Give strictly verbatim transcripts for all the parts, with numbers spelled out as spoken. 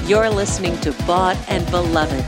You're listening to Bought and Beloved.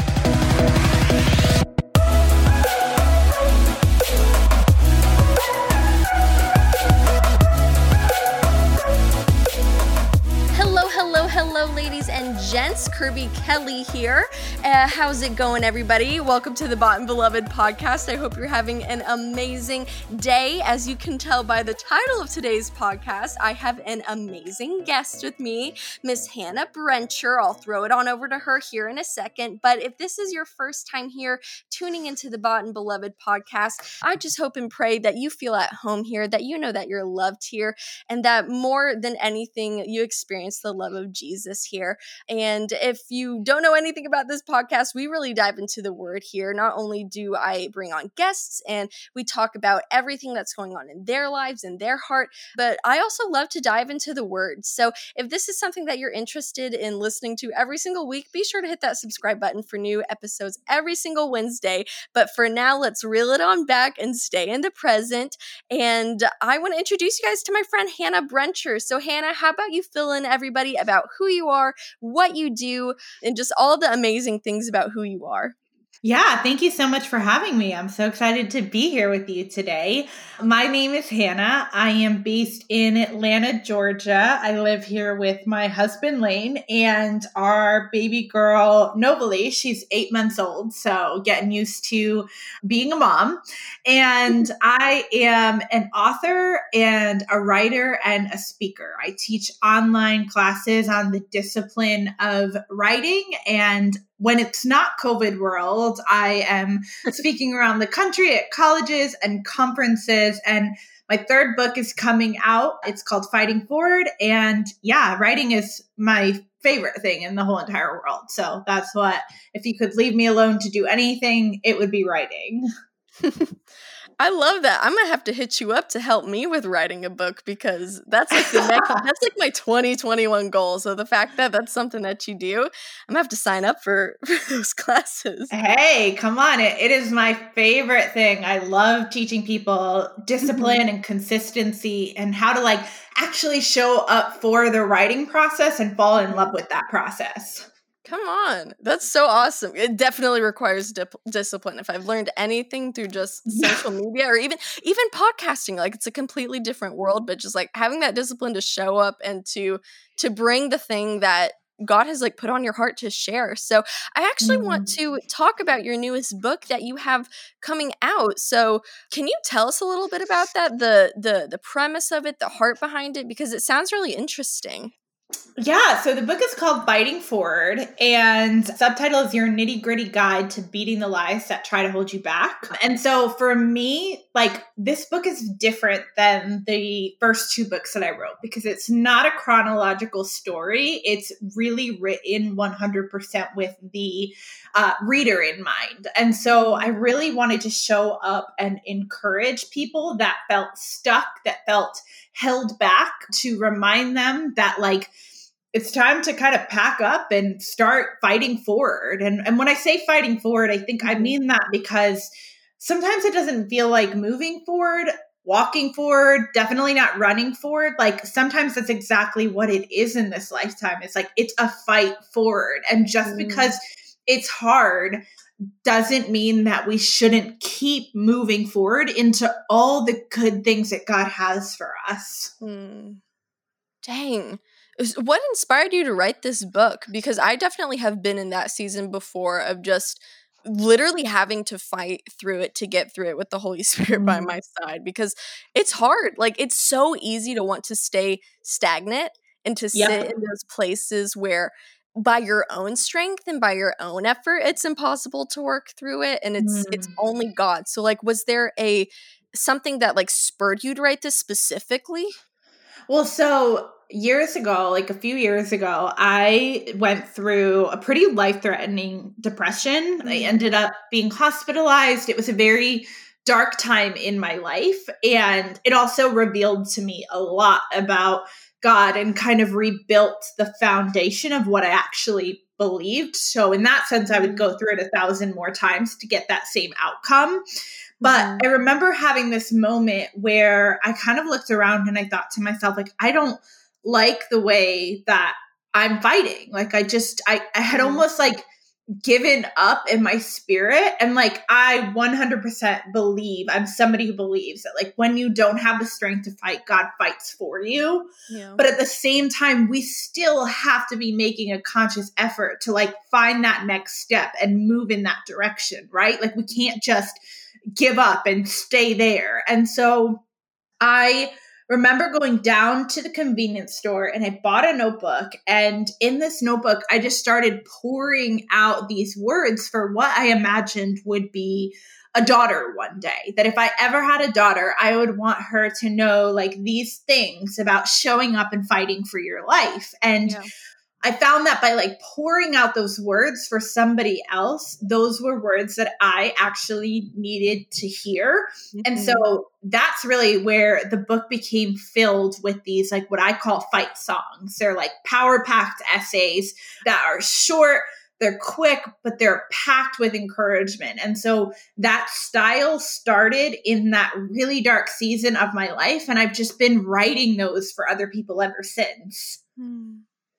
Hello, ladies and gents. Kirby Kelly here. Uh, how's it going, everybody? Welcome to the Bought and Beloved podcast. I hope you're having an amazing day. As you can tell by the title of today's podcast, I have an amazing guest with me, Miss Hannah Brencher. I'll throw it on over to her here in a second. But if this is your first time here tuning into the Bought and Beloved podcast, I just hope and pray that you feel at home here, that you know that you're loved here, and that more than anything, you experience the love of Jesus here. And if you don't know anything about this podcast, we really dive into the word here. Not only do I bring on guests and we talk about everything that's going on in their lives and their heart, but I also love to dive into the word. So if this is something that you're interested in listening to every single week, be sure to hit that subscribe button for new episodes every single Wednesday. But for now, let's reel it on back and stay in the present. And I want to introduce you guys to my friend Hannah Brencher. So Hannah, how about you fill in everybody about who you are, what you do, and just all the amazing things about who you are. Yeah, thank you so much for having me. I'm so excited to be here with you today. My name is Hannah. I am based in Atlanta, Georgia. I live here with my husband, Lane, and our baby girl, Novalie. She's eight months old, so getting used to being a mom. And I am an author and a writer and a speaker. I teach online classes on the discipline of writing, and when it's not COVID world, I am speaking around the country at colleges and conferences. And my third book is coming out. It's called Fighting Forward. And yeah, writing is my favorite thing in the whole entire world. So that's what, if you could leave me alone to do anything, it would be writing. I love that. I'm gonna have to hit you up to help me with writing a book, because that's like the next, that's like my twenty twenty-one goal. So the fact that that's something that you do, I'm gonna have to sign up for, for those classes. Hey, come on. It, it is my favorite thing. I love teaching people discipline mm-hmm. and consistency and how to like actually show up for the writing process and fall in love with that process. Come on. That's so awesome. It definitely requires dip- discipline. If I've learned anything through just social media or even even podcasting, like it's a completely different world, but just like having that discipline to show up and to to bring the thing that God has like put on your heart to share. So I actually mm. want to talk about your newest book that you have coming out. So can you tell us a little bit about that? The the the premise of it, the heart behind it, because it sounds really interesting. Yeah, so the book is called Fighting Forward, and subtitle is Your Nitty Gritty Guide to Beating the Lies That Try to Hold You Back. And so for me, like this book is different than the first two books that I wrote because it's not a chronological story. It's really written one hundred percent with the uh, reader in mind. And so I really wanted to show up and encourage people that felt stuck, that felt held back, to remind them that like, it's time to kind of pack up and start fighting forward. And, and when I say fighting forward, I think I mean that because sometimes it doesn't feel like moving forward, walking forward, definitely not running forward. Like sometimes that's exactly what it is in this lifetime. It's like, it's a fight forward. And just mm. because it's hard doesn't mean that we shouldn't keep moving forward into all the good things that God has for us. Mm. Dang. What inspired you to write this book? Because I definitely have been in that season before of just literally having to fight through it to get through it with the Holy Spirit mm. by my side, because it's hard. Like it's so easy to want to stay stagnant and to yep. sit in those places where by your own strength and by your own effort, it's impossible to work through it. And it's, mm. it's only God. So like, was there a, something that like spurred you to write this specifically? Well, so years ago, like a few years ago, I went through a pretty life-threatening depression. Mm. I ended up being hospitalized. It was a very dark time in my life. And it also revealed to me a lot about God and kind of rebuilt the foundation of what I actually believed. So in that sense, I would go through it a thousand more times to get that same outcome. But mm. I remember having this moment where I kind of looked around and I thought to myself, like, I don't like the way that I'm fighting. Like I just, I, I had Mhm. almost like given up in my spirit. And like, I one hundred percent believe, I'm somebody who believes that like when you don't have the strength to fight, God fights for you. Yeah. But at the same time, we still have to be making a conscious effort to like find that next step and move in that direction, right? Like we can't just give up and stay there. And so I remember going down to the convenience store and I bought a notebook. And in this notebook, I just started pouring out these words for what I imagined would be a daughter one day. That if I ever had a daughter, I would want her to know like these things about showing up and fighting for your life. And Yeah. I found that by like pouring out those words for somebody else, those were words that I actually needed to hear. Mhm. And so that's really where the book became filled with these, like what I call fight songs. They're like power packed essays that are short, they're quick, but they're packed with encouragement. And so that style started in that really dark season of my life. And I've just been writing those for other people ever since. Hmm.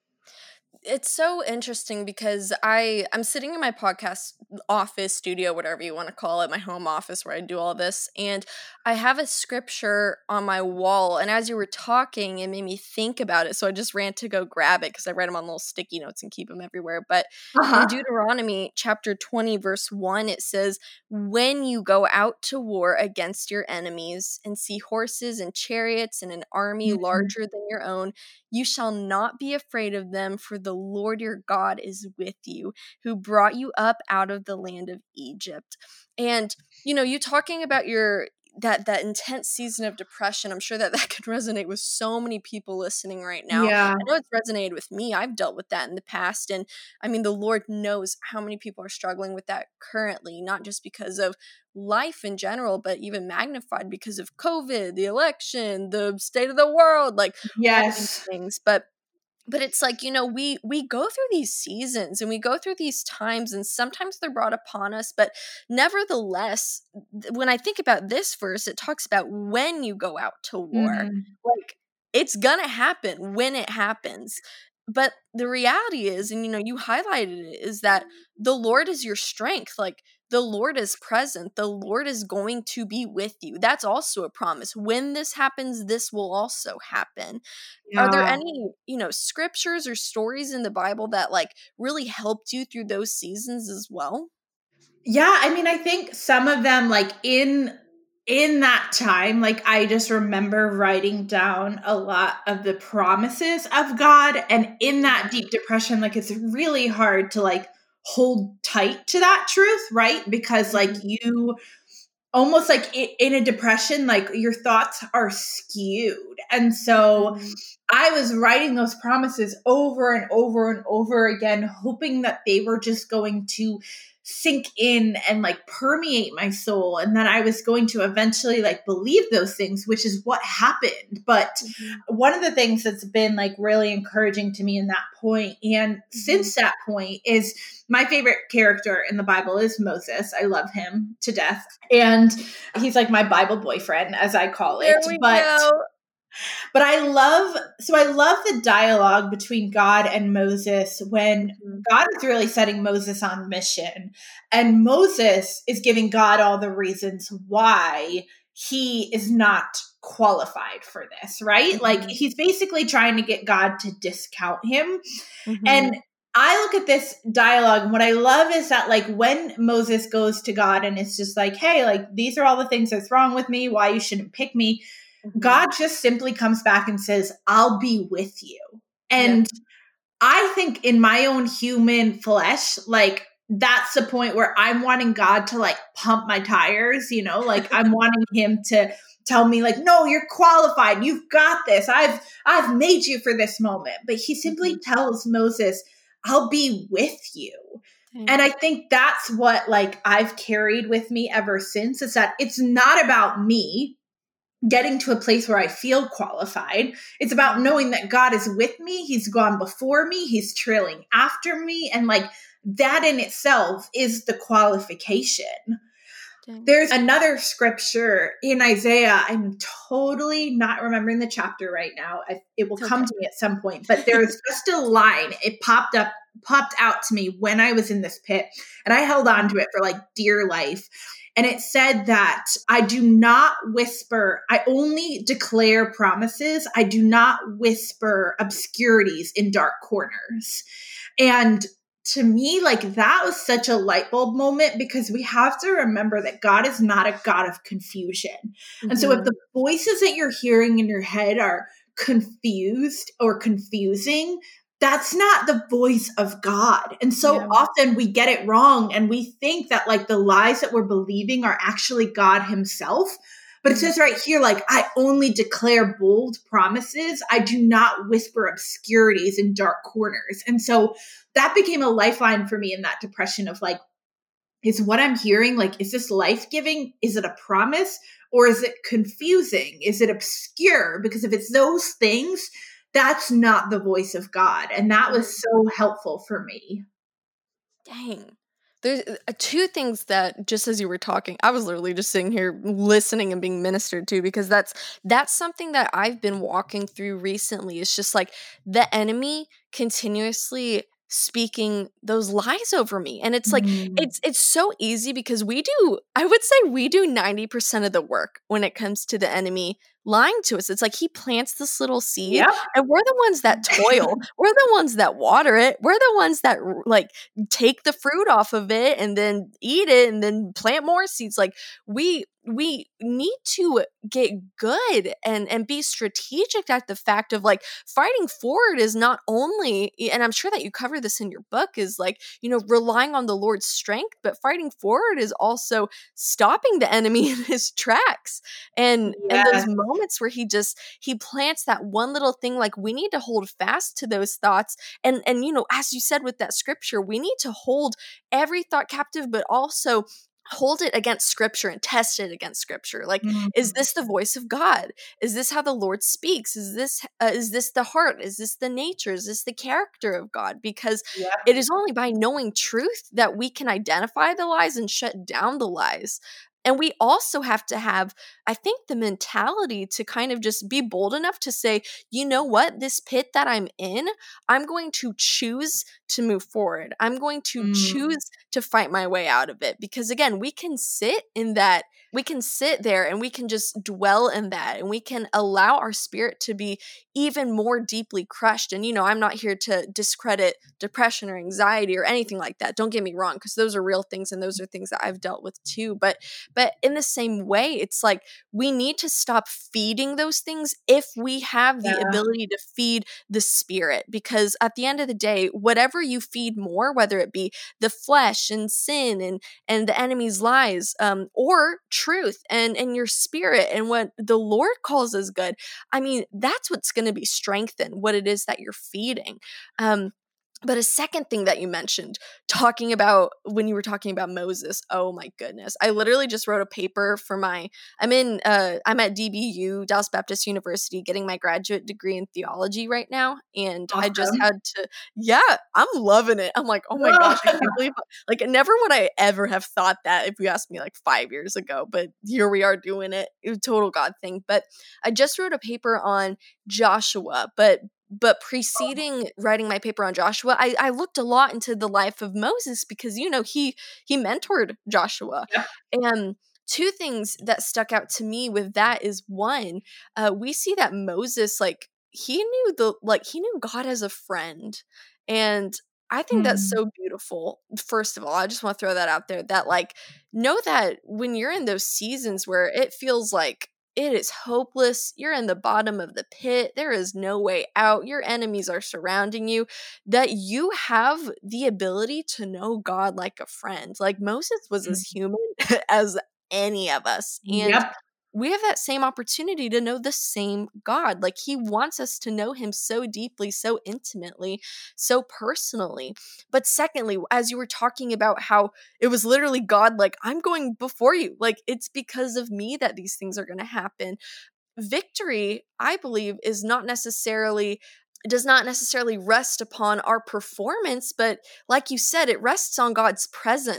It's so interesting because I I'm sitting in my podcast office, studio, whatever you want to call it, my home office where I do all this, and I have a scripture on my wall, and as you were talking, it made me think about it, so I just ran to go grab it because I write them on little sticky notes and keep them everywhere. But Uh-huh. in Deuteronomy chapter twenty, verse one, it says, "When you go out to war against your enemies and see horses and chariots and an army Mhm. larger than your own, you shall not be afraid of them, for the Lord your God is with you, who brought you up out of the land of Egypt." And, you know, you talking about your that that intense season of depression, I'm sure that that could resonate with so many people listening right now. Yeah. I know it's resonated with me. I've dealt with that in the past. And I mean, the Lord knows how many people are struggling with that currently, not just because of life in general, but even magnified because of COVID, the election, the state of the world, like all these Yes. things. But But it's like, you know, we we go through these seasons and we go through these times, and sometimes they're brought upon us. But nevertheless, th- when I think about this verse, it talks about when you go out to war. Mhm. Like, it's gonna happen when it happens. But the reality is, and you know, you highlighted it, is that the Lord is your strength. Like, the Lord is present. The Lord is going to be with you. That's also a promise. When this happens, this will also happen. Are there Yeah. any, you know, scriptures or stories in the Bible that like really helped you through those seasons as well? Yeah, I mean, I think some of them like in in that time, like I just remember writing down a lot of the promises of God, and in that deep depression, like it's really hard to like hold tight to that truth, right? Because like Mhm. you almost like i- in a depression, like your thoughts are skewed. And so Mhm. I was writing those promises over and over and over again, hoping that they were just going to sink in and like permeate my soul. And that I was going to eventually like believe those things, which is what happened. But Mhm. one of the things that's been like really encouraging to me in that point, and since that point, is my favorite character in the Bible is Moses. I love him to death. And he's like my Bible boyfriend, as I call There it. we But go. but I love, so I love the dialogue between God and Moses when Mhm. God is really setting Moses on mission, and Moses is giving God all the reasons why he is not qualified for this, right? Like Mhm. he's basically trying to get God to discount him. And Mhm. I look at this dialogue, and what I love is that, like, when Moses goes to God and it's just like, hey, like, these are all the things that's wrong with me, why you shouldn't pick me, Mhm. God just simply comes back and says, I'll be with you. Yeah. And I think in my own human flesh, like, that's the point where I'm wanting God to like pump my tires, you know, like I'm wanting him to tell me like, no, you're qualified. You've got this. I've, I've made you for this moment. But he simply Mhm. tells Moses, I'll be with you. Dang. And I think that's what like I've carried with me ever since, is that it's not about me getting to a place where I feel qualified. It's about knowing that God is with me. He's gone before me. He's trailing after me. And like that in itself is the qualification. Dang. There's another scripture in Isaiah. I'm totally not remembering the chapter right now. I, it will It's come okay. to me at some point, but there's just a line. It popped up, popped out to me when I was in this pit, and I held on to it for like dear life. And it said that I do not whisper, I only declare promises. I do not whisper obscurities in dark corners. And to me, like that was such a light bulb moment, because we have to remember that God is not a God of confusion. Mm-hmm. And so if the voices that you're hearing in your head are confused or confusing, that's not the voice of God. And so yeah. often we get it wrong, and we think that like the lies that we're believing are actually God himself. But it says right here, like, I only declare bold promises. I do not whisper obscurities in dark corners. And so that became a lifeline for me in that depression of like, is what I'm hearing, like, is this life-giving? Is it a promise? Or is it confusing? Is it obscure? Because if it's those things, that's not the voice of God. And that was so helpful for me. Dang. There's uh, two things that, just as you were talking, I was literally just sitting here listening and being ministered to, because that's that's something that I've been walking through recently. It's just like the enemy continuously speaking those lies over me. And it's like, mm. it's it's so easy, because we do, I would say we do ninety percent of the work when it comes to the enemy lying to us. It's like he plants this little seed, yep. and we're the ones that toil. We're the ones that water it. We're the ones that like take the fruit off of it and then eat it and then plant more seeds. Like we we need to get good and and be strategic at the fact of like fighting forward is not only, and I'm sure that you cover this in your book, is like, you know, relying on the Lord's strength, but fighting forward is also stopping the enemy in his tracks. And yeah. and those moments where he just he plants that one little thing, like we need to hold fast to those thoughts. And and you know, as you said with that scripture, we need to hold every thought captive, but also hold it against scripture and test it against scripture. Like, mm-hmm. is this the voice of God? Is this how the Lord speaks? Is this, uh, is this the heart? Is this the nature? Is this the character of God? Because yeah. it is only by knowing truth that we can identify the lies and shut down the lies. And we also have to have, I think, the mentality to kind of just be bold enough to say, you know what, this pit that I'm in, I'm going to choose to move forward. I'm going to mm. choose to fight my way out of it. Because again, we can sit in that, we can sit there and we can just dwell in that, and we can allow our spirit to be even more deeply crushed. And, you know, I'm not here to discredit depression or anxiety or anything like that. Don't get me wrong, because those are real things, and those are things that I've dealt with too. But But in the same way, it's like we need to stop feeding those things if we have the yeah. ability to feed the spirit. Because at the end of the day, whatever you feed more, whether it be the flesh and sin and and the enemy's lies, um, or truth and, and your spirit and what the Lord calls as good, I mean, that's what's going to be strengthened, what it is that you're feeding. Um, But a second thing that you mentioned, talking about when you were talking about Moses, oh my goodness. I literally just wrote a paper for my, I'm in, uh, I'm at D B U, Dallas Baptist University, getting my graduate degree in theology right now. And awesome. I just had to, yeah, I'm loving it. I'm like, oh my gosh, I can't believe, like never would I ever have thought that if you asked me like five years ago, but here we are doing it. It was a total God thing. But I just wrote a paper on Joshua, but But preceding writing my paper on Joshua, I, I looked a lot into the life of Moses, because, you know, he he mentored Joshua. Yeah. And two things that stuck out to me with that is, one, uh, we see that Moses, like, he knew the like he knew God as a friend. And I think mm. that's so beautiful. First of all, I just want to throw that out there, that like, know that when you're in those seasons where it feels like it is hopeless, you're in the bottom of the pit, there is no way out, your enemies are surrounding you, that you have the ability to know God like a friend. Like Moses was mm-hmm. as human as any of us. And yep. we have that same opportunity to know the same God. Like he wants us to know him so deeply, so intimately, so personally. But secondly, as you were talking about how it was literally God, like, I'm going before you. Like, it's because of me that these things are going to happen. Victory, I believe, is not necessarily does not necessarily rest upon our performance, but like you said, it rests on God's presence.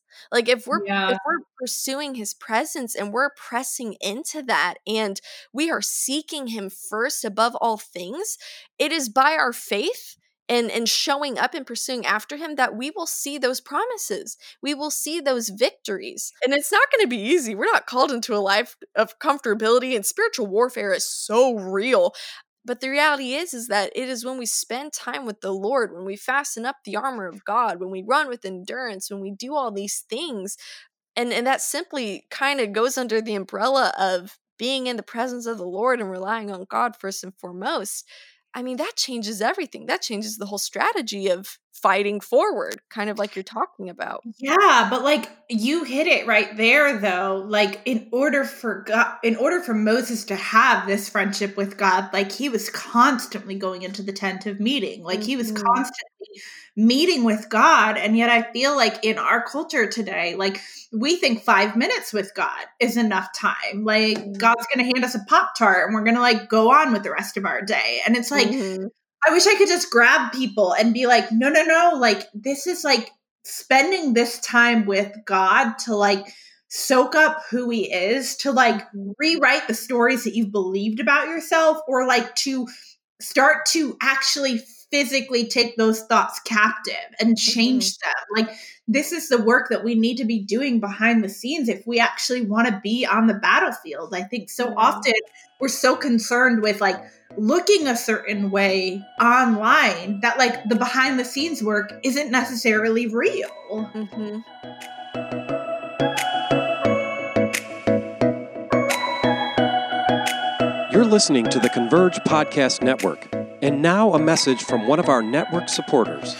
Like if we're Yeah. if we're pursuing his presence and we're pressing into that and we are seeking him first above all things, it is by our faith and and showing up and pursuing after him that we will see those promises. We will see those victories. And it's not going to be easy. We're not called into a life of comfortability, and spiritual warfare is so real. But the reality is, is that it is when we spend time with the Lord, when we fasten up the armor of God, when we run with endurance, when we do all these things, and, and that simply kind of goes under the umbrella of being in the presence of the Lord and relying on God first and foremost. I mean, that changes everything. That changes the whole strategy of fighting forward, kind of like you're talking about. Yeah, but like you hit it right there though. Like in order for God, in order for Moses to have this friendship with God, like he was constantly going into the tent of meeting. Like he was Mhm. constantly meeting with God. And yet I feel like in our culture today, like we think five minutes with God is enough time. Like God's going to hand us a Pop-Tart and we're going to like go on with the rest of our day. And it's like, Mhm. I wish I could just grab people and be like, no, no, no. Like, this is like spending this time with God to like soak up who he is, to like rewrite the stories that you've believed about yourself, or like to start to actually physically take those thoughts captive and change them. Like, this is the work that we need to be doing behind the scenes if we actually want to be on the battlefield. I think so Yeah. often we're so concerned with like looking a certain way online that like the behind the scenes work isn't necessarily real. Mhm. You're listening to the Converge Podcast Network. And now a message from one of our network supporters.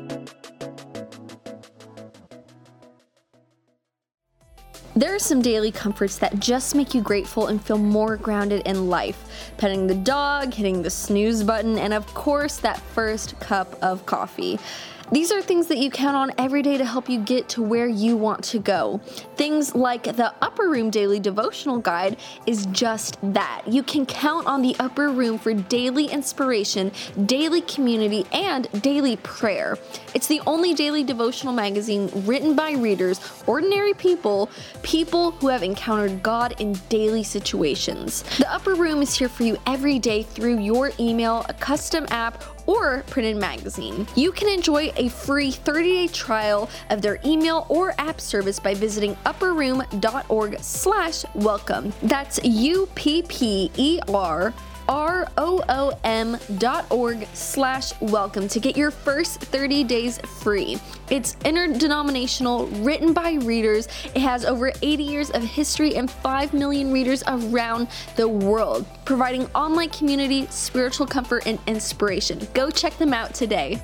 There are some daily comforts that just make you grateful and feel more grounded in life. Petting the dog, hitting the snooze button, and of course, that first cup of coffee. These are things that you count on every day to help you get to where you want to go. Things like the Upper Room Daily Devotional Guide is just that. You can count on the Upper Room for daily inspiration, daily community, and daily prayer. It's the only daily devotional magazine written by readers, ordinary people, people who have encountered God in daily situations. The Upper Room is here for you every day through your email, a custom app, or printed magazine. You can enjoy a free thirty-day trial of their email or app service by visiting upperroom.org slash welcome. That's U-P-P-E-R R-O-O-M dot org slash welcome to get your first thirty days free. It's interdenominational, written by readers. It has over eighty years of history and five million readers around the world, providing online community, spiritual comfort, and inspiration. Go check them out today.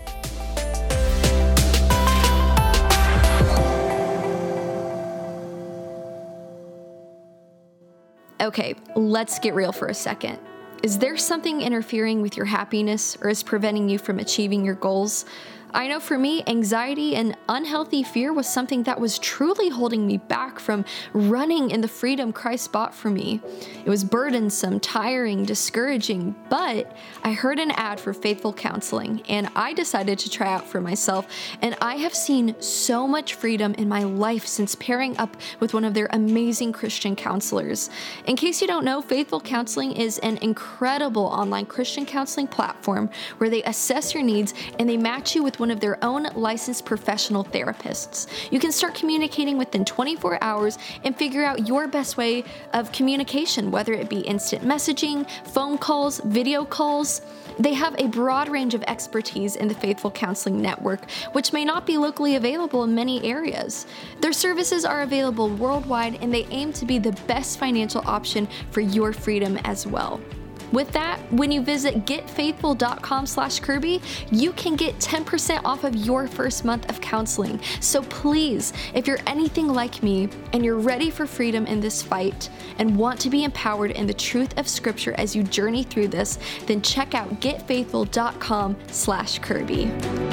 Okay, let's get real for a second. Is there something interfering with your happiness or is preventing you from achieving your goals? I know for me, anxiety and unhealthy fear was something that was truly holding me back from running in the freedom Christ bought for me. It was burdensome, tiring, discouraging, but I heard an ad for Faithful Counseling and I decided to try out for myself, and I have seen so much freedom in my life since pairing up with one of their amazing Christian counselors. In case you don't know, Faithful Counseling is an incredible online Christian counseling platform where they assess your needs and they match you with one of their own licensed professional therapists. You can start communicating within twenty-four hours and figure out your best way of communication, whether it be instant messaging, phone calls, video calls. They have a broad range of expertise in the Faithful Counseling Network, which may not be locally available in many areas. Their services are available worldwide, and they aim to be the best financial option for your freedom as well. With that, when you visit getfaithful.com slash Kirby, you can get ten percent off of your first month of counseling. So please, if you're anything like me and you're ready for freedom in this fight and want to be empowered in the truth of Scripture as you journey through this, then check out getfaithful.com slash Kirby.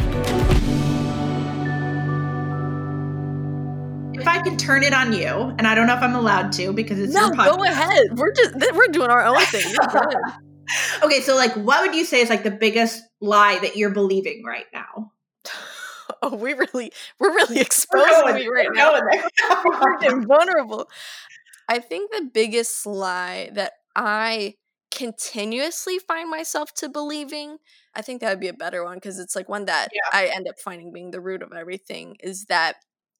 If I can turn it on you, and I don't know if I'm allowed to because it's No, your podcast. go ahead. We're just we're doing our own thing. You're good. Okay, so like what would you say is like the biggest lie that you're believing right now? Oh, we really, we're really exposing me right now. We're getting vulnerable. I think the biggest lie that I continuously find myself to believing, I think that would be a better one because it's like one that Yeah. I end up finding being the root of everything is that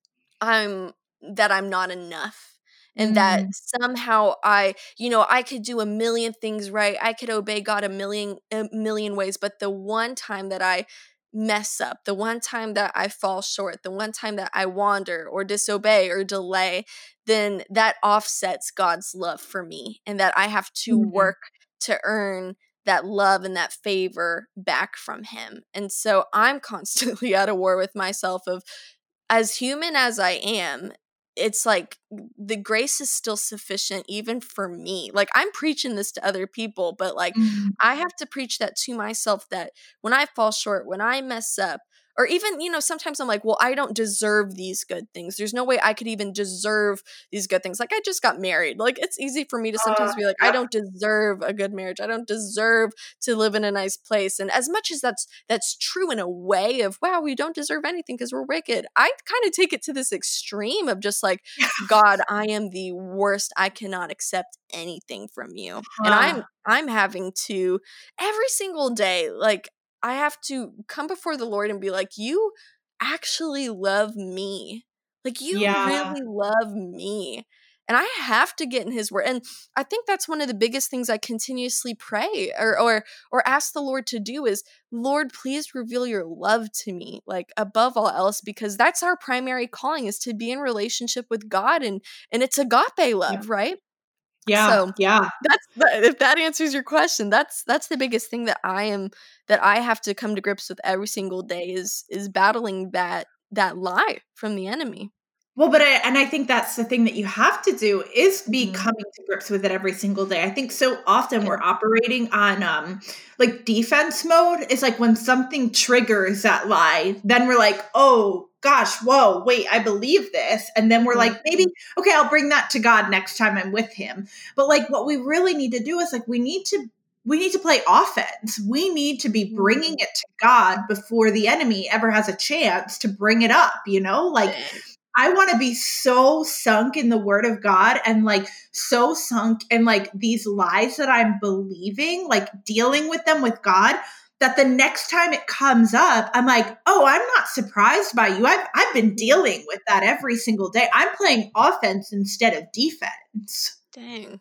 I'm that I'm not enough. And that Mm. somehow I, you know, I could do a million things right. I could obey God a million, a million ways. But the one time that I mess up, the one time that I fall short, the one time that I wander or disobey or delay, then that offsets God's love for me. And that I have to Mhm. work to earn that love and that favor back from him. And so I'm constantly at a war with myself of, as human as I am, it's like the grace is still sufficient even for me. Like I'm preaching this to other people, but like Mhm. I have to preach that to myself that when I fall short, when I mess up, or even, you know, sometimes I'm like, well, I don't deserve these good things. There's no way I could even deserve these good things. Like I just got married. Like it's easy for me to sometimes Uh, be like, yeah. I don't deserve a good marriage. I don't deserve to live in a nice place. And as much as that's that's true in a way of, wow, we don't deserve anything because we're wicked, I kind of take it to this extreme of just like, God, I am the worst. I cannot accept anything from you. And I'm Huh. I'm having to every single day, like I have to come before the Lord and be like, you actually love me. Like you Yeah. really love me. And I have to get in his word. And I think that's one of the biggest things I continuously pray or or or ask the Lord to do is, Lord, please reveal your love to me, like above all else, because that's our primary calling is to be in relationship with God. And and it's agape love, right? Yeah. So Yeah. that's the, if that answers your question, that's that's the biggest thing that I am that I have to come to grips with every single day is is battling that that lie from the enemy. Well, but I and I think that's the thing that you have to do is be Mhm. coming to grips with it every single day. I think so often Yeah. we're operating on um like defense mode. It's like when something triggers that lie, then we're like, oh gosh, whoa, wait, I believe this. And then we're like, maybe, okay, I'll bring that to God next time I'm with him. But like what we really need to do is like we need to we need to play offense. We need to be bringing it to God before the enemy ever has a chance to bring it up, you know? Like I want to be so sunk in the word of God and like so sunk in like these lies that I'm believing, like dealing with them with God, that the next time it comes up, I'm like, oh, I'm not surprised by you. I've, I've been dealing with that every single day. I'm playing offense instead of defense. Dang.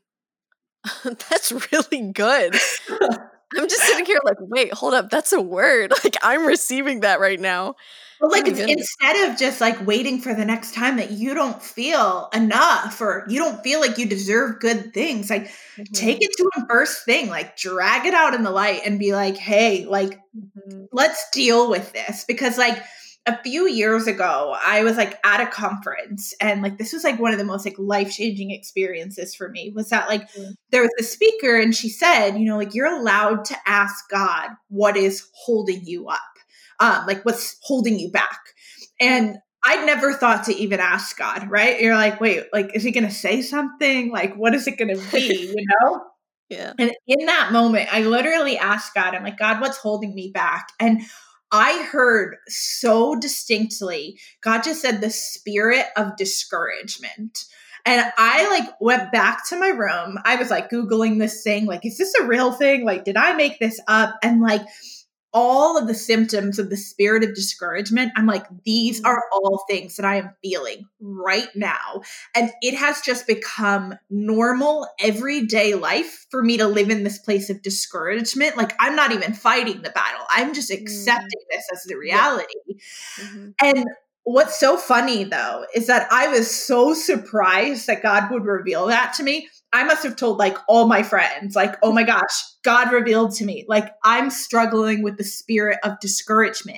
That's really good. I'm just sitting here like, wait, hold up. That's a word. Like I'm receiving that right now. But like, Oh my it's goodness. instead of just like waiting for the next time that you don't feel enough or you don't feel like you deserve good things, like Mhm. take it to a first thing, like drag it out in the light and be like, hey, like, Mhm. let's deal with this. Because like a few years ago, I was like at a conference and like this was like one of the most like life-changing experiences for me was that like Mhm. there was a speaker and she said, you know, like you're allowed to ask God what is holding you up. Um, like what's holding you back. And I'd never thought to even ask God, right? You're like, wait, like, is he going to say something? Like, what is it going to be, you know? Yeah. And in that moment, I literally asked God, I'm like, God, what's holding me back? And I heard so distinctly, God just said the spirit of discouragement. And I like went back to my room. I was like Googling this thing, like, is this a real thing? Like, did I make this up? And like, all of the symptoms of the spirit of discouragement, I'm like, these are all things that I am feeling right now. And it has just become normal everyday life for me to live in this place of discouragement. Like I'm not even fighting the battle. I'm just accepting this as the reality. Mhm. And what's so funny though, is that I was so surprised that God would reveal that to me. I must have told like all my friends, like, oh my gosh, God revealed to me, like I'm struggling with the spirit of discouragement.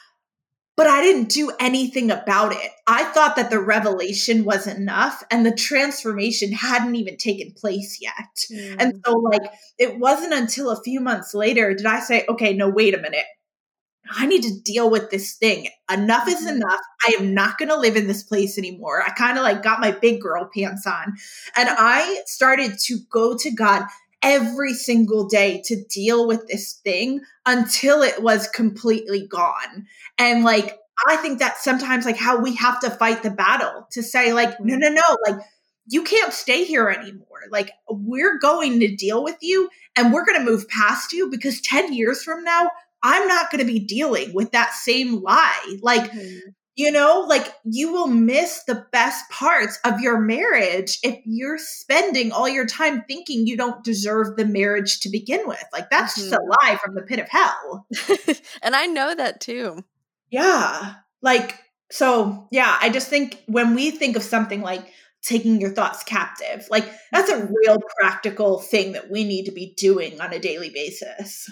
But I didn't do anything about it. I thought that the revelation was enough and the transformation hadn't even taken place yet. Mm. And so like, it wasn't until a few months later did I say, okay, no, wait a minute. I need to deal with this thing. Enough is Mhm. enough. I am not going to live in this place anymore. I kind of like got my big girl pants on and I started to go to God every single day to deal with this thing until it was completely gone. And like, I think that's sometimes like how we have to fight the battle to say like, no, no, no, like you can't stay here anymore. Like we're going to deal with you and we're going to move past you because ten years from now, I'm not going to be dealing with that same lie. Like, mm-hmm. you know, like you will miss the best parts of your marriage if you're spending all your time thinking you don't deserve the marriage to begin with. Like that's mm-hmm. just a lie from the pit of hell. And I know that too. Yeah. Like, so yeah, I just think when we think of something like taking your thoughts captive, like that's a real practical thing that we need to be doing on a daily basis.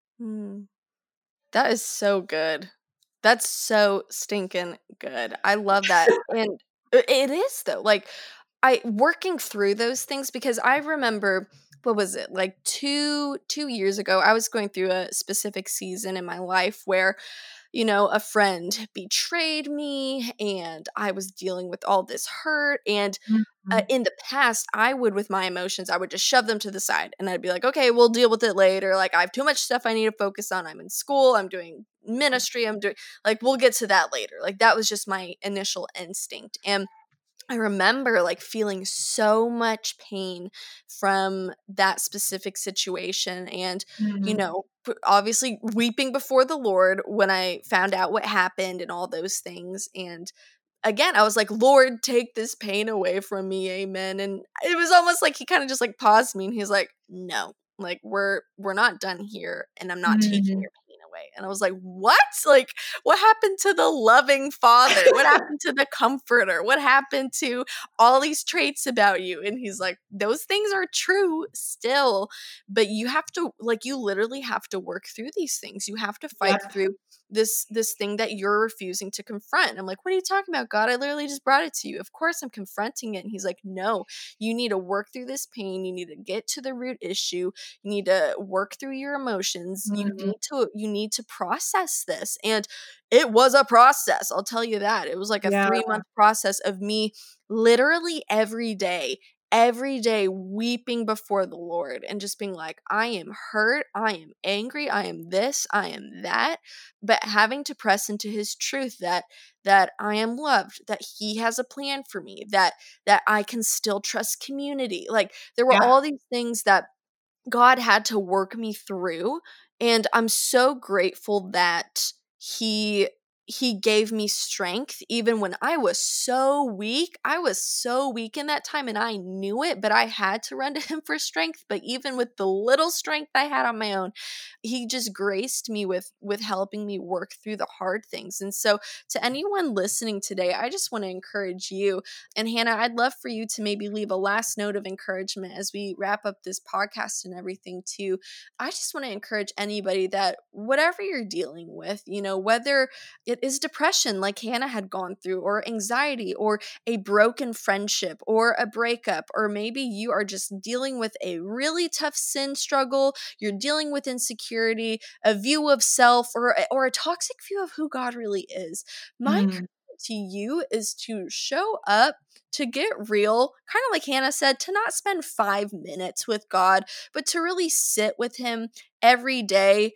Mm. That is so good. That's so stinking good. I love that. And it is though, like I working through those things because I remember, what was it? Like two, two years ago, I was going through a specific season in my life where, you know, a friend betrayed me and I was dealing with all this hurt. And mm-hmm. uh, in the past, I would, with my emotions, I would just shove them to the side and I'd be like, okay, we'll deal with it later. Like I have too much stuff I need to focus on. I'm in school. I'm doing ministry. I'm doing like, we'll get to that later. Like that was just my initial instinct. And I remember like feeling so much pain from that specific situation and, mm-hmm. you know, obviously weeping before the Lord when I found out what happened and all those things. And again, I was like, Lord, take this pain away from me. Amen. And it was almost like he kind of just like paused me and he's like, no, like we're, we're not done here and I'm not mm-hmm. taking your pain away. And I was like, what? Like, what happened to the loving father? What happened to the comforter? What happened to all these traits about you? And he's like, those things are true still, but you have to, like, you literally have to work through these things. You have to fight yeah. through this this thing that you're refusing to confront. I'm like, what are you talking about, God? I literally just brought it to you. Of course I'm confronting it. And he's like, no, you need to work through this pain. You need to get to the root issue. You need to work through your emotions. Mm-hmm. You need to you need to process this. And it was a process. I'll tell you that. It was like a yeah. three month process of me literally every day every day weeping before the Lord and just being like, I am hurt, I am angry, I am this, I am that, but having to press into his truth that that I am loved, that he has a plan for me, that that I can still trust community. Like there were yeah. all these things that God had to work me through, and I'm so grateful that he He gave me strength even when I was so weak. I was so weak in that time and I knew it, but I had to run to him for strength. But even with the little strength I had on my own, he just graced me with, with helping me work through the hard things. And so to anyone listening today, I just want to encourage you. And Hannah, I'd love for you to maybe leave a last note of encouragement as we wrap up this podcast and everything too. I just want to encourage anybody that whatever you're dealing with, you know, whether it is depression like Hannah had gone through, or anxiety, or a broken friendship, or a breakup, or maybe you are just dealing with a really tough sin struggle, you're dealing with insecurity, a view of self, or, or a toxic view of who God really is. My mm. to you is to show up, to get real, kind of like Hannah said, to not spend five minutes with God, but to really sit with him every day,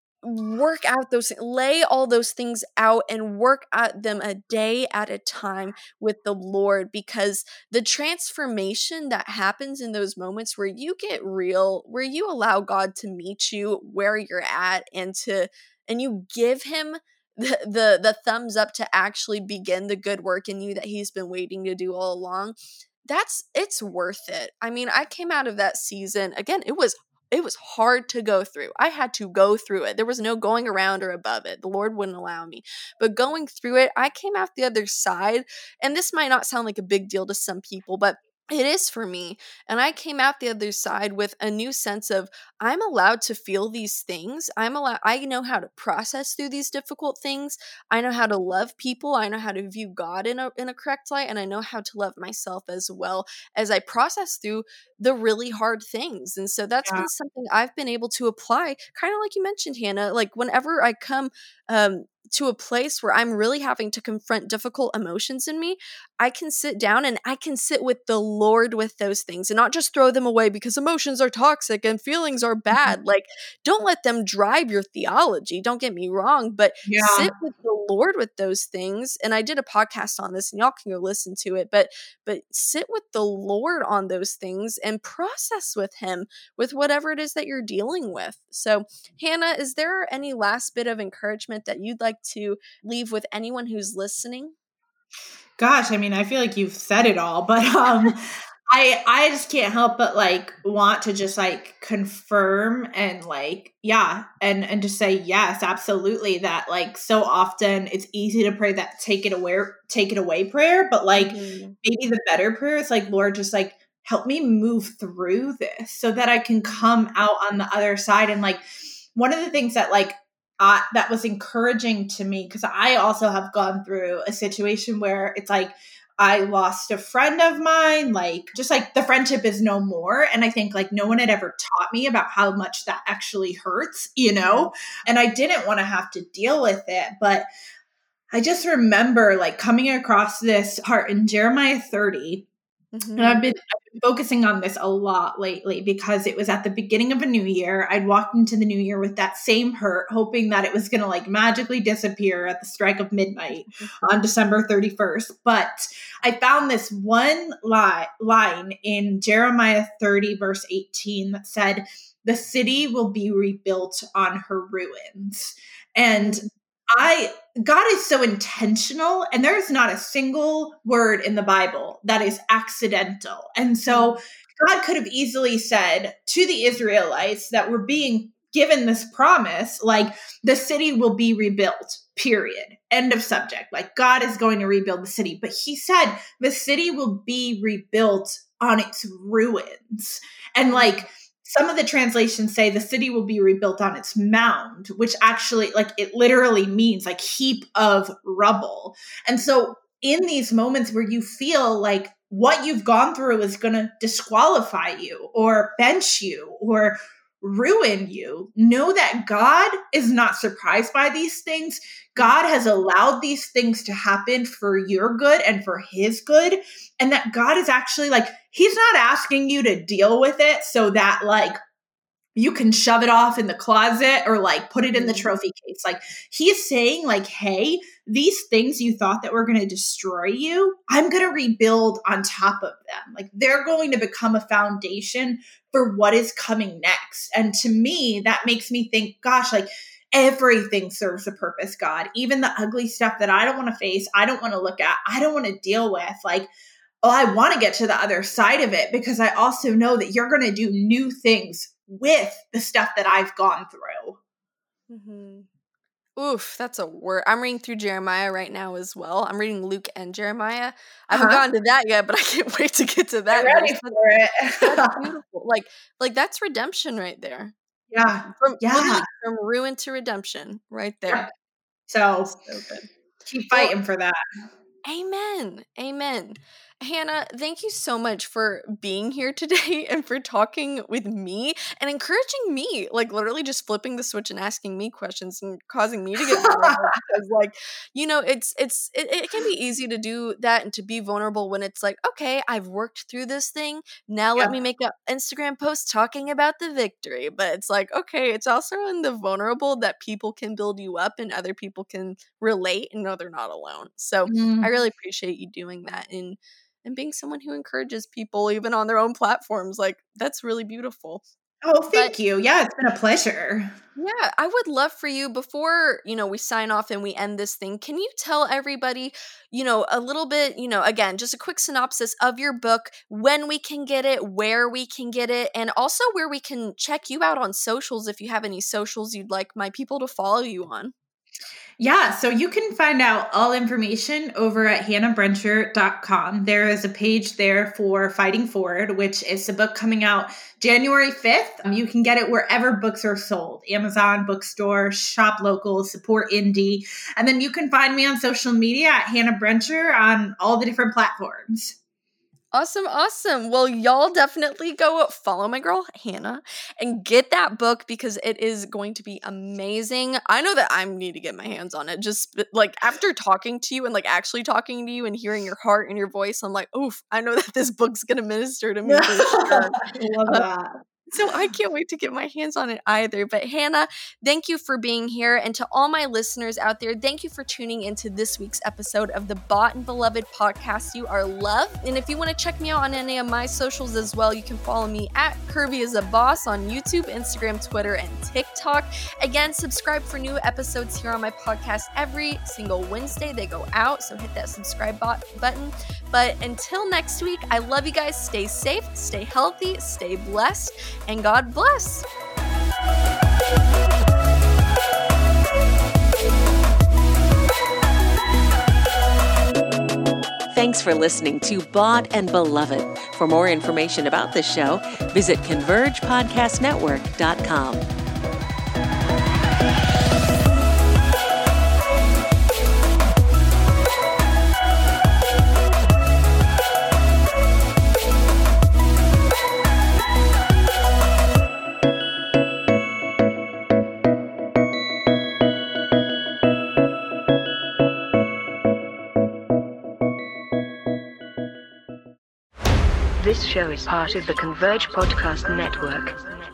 work out those, lay all those things out and work at them a day at a time with the Lord, because the transformation that happens in those moments where you get real, where you allow God to meet you where you're at and to, and you give him the, the, the thumbs up to actually begin the good work in you that he's been waiting to do all along. That's, it's worth it. I mean, I came out of that season, again, it was It was hard to go through. I had to go through it. There was no going around or above it. The Lord wouldn't allow me. But going through it, I came out the other side. And this might not sound like a big deal to some people, but it is for me. And I came out the other side with a new sense of, I'm allowed to feel these things. I'm allowed, I know how to process through these difficult things. I know how to love people. I know how to view God in a, in a correct light. And I know how to love myself as well as I process through the really hard things. And so that's yeah. been something I've been able to apply, kind of like you mentioned, Hannah, like whenever I come, um, to a place where I'm really having to confront difficult emotions in me, I can sit down and I can sit with the Lord with those things and not just throw them away because emotions are toxic and feelings are bad. Mm-hmm. Like, don't let them drive your theology. Don't get me wrong, but yeah. sit with the Lord with those things. And I did a podcast on this and y'all can go listen to it, but, but sit with the Lord on those things and process with him with whatever it is that you're dealing with. So Hannah, is there any last bit of encouragement that you'd like to leave with anyone who's listening? Gosh, I mean, I feel like you've said it all, but um, I I just can't help but like want to just like confirm and like, yeah, and, and just say, yes, absolutely. That like so often it's easy to pray that take it away, take it away prayer, but like mm-hmm. maybe the better prayer is like, Lord, just like help me move through this so that I can come out on the other side. And like, one of the things that like, Uh, that was encouraging to me, because I also have gone through a situation where it's like I lost a friend of mine, like just like the friendship is no more. And I think like no one had ever taught me about how much that actually hurts, you know, and I didn't want to have to deal with it. But I just remember like coming across this part in Jeremiah thirty. Mm-hmm. And I've been, I've been focusing on this a lot lately because it was at the beginning of a new year. I'd walked into the new year with that same hurt, hoping that it was going to like magically disappear at the strike of midnight mm-hmm. on December thirty-first. But I found this one li- line in Jeremiah thirty, verse eighteen that said, "The city will be rebuilt on her ruins." And I, God is so intentional, and there's not a single word in the Bible that is accidental. And so God could have easily said to the Israelites that were being given this promise, like the city will be rebuilt, period. End of subject. Like God is going to rebuild the city. But he said the city will be rebuilt on its ruins. And like, some of the translations say the city will be rebuilt on its mound, which actually, like, it literally means like heap of rubble. And so in these moments where you feel like what you've gone through is going to disqualify you or bench you or ruin you, know that God is not surprised by these things. God has allowed these things to happen for your good and for his good. And that God is actually like, he's not asking you to deal with it so that like you can shove it off in the closet or like put it in the trophy case. Like he's saying like, hey, these things you thought that were going to destroy you, I'm going to rebuild on top of them. Like they're going to become a foundation for what is coming next. And to me, that makes me think, gosh, like everything serves a purpose, God, even the ugly stuff that I don't want to face, I don't want to look at, I don't want to deal with. Like, oh, I want to get to the other side of it because I also know that you're going to do new things with the stuff that I've gone through. Mm-hmm. Oof, that's a word. I'm reading through Jeremiah right now as well. I'm reading Luke and Jeremiah. I haven't uh-huh. gotten to that yet, but I can't wait to get to that. I'm ready for it. That's beautiful. Like, like that's redemption right there. Yeah. From, yeah. From ruin to redemption right there. Yeah. So, so good. Keep fighting well, for that. Amen. Amen. Hannah, thank you so much for being here today and for talking with me and encouraging me, like literally just flipping the switch and asking me questions and causing me to get vulnerable because like, you know, it's, it's, it, it can be easy to do that and to be vulnerable when it's like, okay, I've worked through this thing. Now let yeah. me make an Instagram post talking about the victory. But it's like, okay, it's also in the vulnerable that people can build you up and other people can relate and know they're not alone. So mm. I really appreciate you doing that. And And being someone who encourages people even on their own platforms. Like, that's really beautiful. Oh, thank but, you. Yeah, it's been a pleasure. Yeah, I would love for you, before, you know, we sign off and we end this thing, can you tell everybody, you know, a little bit, you know, again, just a quick synopsis of your book, when we can get it, where we can get it, and also where we can check you out on socials if you have any socials you'd like my people to follow you on? Yeah, so you can find out all information over at hannah brencher dot com. There is a page there for Fighting Forward, which is a book coming out January fifth. Um, you can get it wherever books are sold. Amazon, bookstore, shop local, support indie. And then you can find me on social media at Hannah Brencher on all the different platforms. Awesome, awesome. Well, y'all definitely go follow my girl, Hannah, and get that book because it is going to be amazing. I know that I need to get my hands on it. Just like after talking to you and like actually talking to you and hearing your heart and your voice, I'm like, oof, I know that this book's going to minister to me for sure. I love Uh, that. So I can't wait to get my hands on it either. But Hannah, thank you for being here. And to all my listeners out there, thank you for tuning into this week's episode of the Bought and Beloved podcast. You are loved. And if you want to check me out on any of my socials as well, you can follow me at Kirby is a Boss on YouTube, Instagram, Twitter, and TikTok. Again, subscribe for new episodes here on my podcast every single Wednesday. They go out, so hit that subscribe bot- button. But until next week, I love you guys. Stay safe, stay healthy, stay blessed, and God bless. Thanks for listening to Bought and Beloved. For more information about this show, visit converge podcast network dot com. This show is part of the Converge Podcast Network.